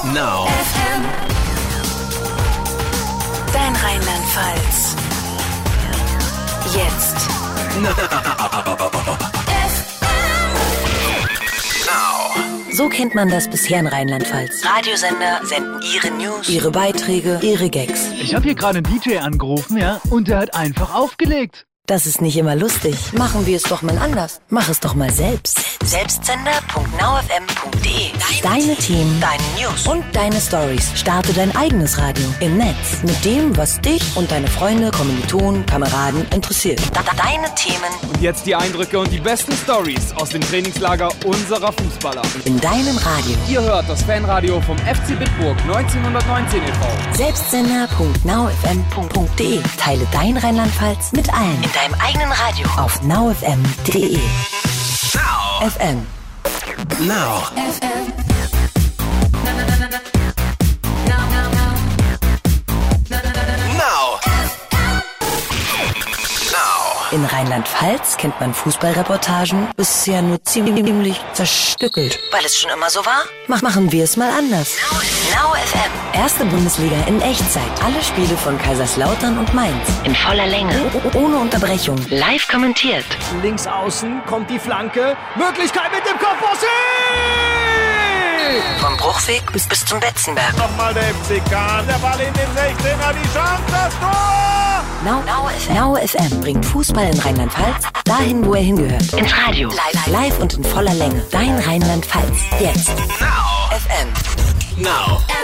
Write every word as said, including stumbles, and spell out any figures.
Now. F M. Dein Rheinland-Pfalz. Jetzt. Now. So kennt man das bisher in Rheinland-Pfalz. Radiosender senden ihre News, ihre Beiträge, ihre Gags. Ich habe hier gerade einen D J angerufen, ja, und der hat einfach aufgelegt. Das ist nicht immer lustig. Machen wir es doch mal anders. Mach es doch mal selbst. Selbstsender punkt now f m punkt d e. Deine Themen, deine News und deine Stories. Starte dein eigenes Radio im Netz mit dem, was dich und deine Freunde, Kommilitonen, Kameraden interessiert. Da, da, deine Themen. Und jetzt die Eindrücke und die besten Stories aus dem Trainingslager unserer Fußballer. In deinem Radio. Ihr hört das Fanradio vom F C Bitburg neunzehnhundertneunzehn e V. Selbstsender punkt now f m punkt d e. Teile dein Rheinland-Pfalz mit allen. In deinem eigenen Radio. Auf now f m punkt d e. Now. F M. Now. F M. Now. Now. In Rheinland-Pfalz kennt man Fußballreportagen bisher nur ziemlich zerstückelt. Weil es schon immer so war? Mach, machen wir es mal anders. Now F M. Erste Bundesliga in Echtzeit. Alle Spiele von Kaiserslautern und Mainz. In voller Länge. O- ohne Unterbrechung. Live kommentiert. Links außen kommt die Flanke. Möglichkeit mit dem Kopfball. Vom Bruchweg bis, bis zum Betzenberg. Nochmal der F C K, der Ball in den sechzehner, die Chance, das Tor! Now, Now, F M. Now F M bringt Fußball in Rheinland-Pfalz dahin, wo er hingehört. Ins Radio. Live, live und in voller Länge. Dein Rheinland-Pfalz. Jetzt. Now. F M. Now.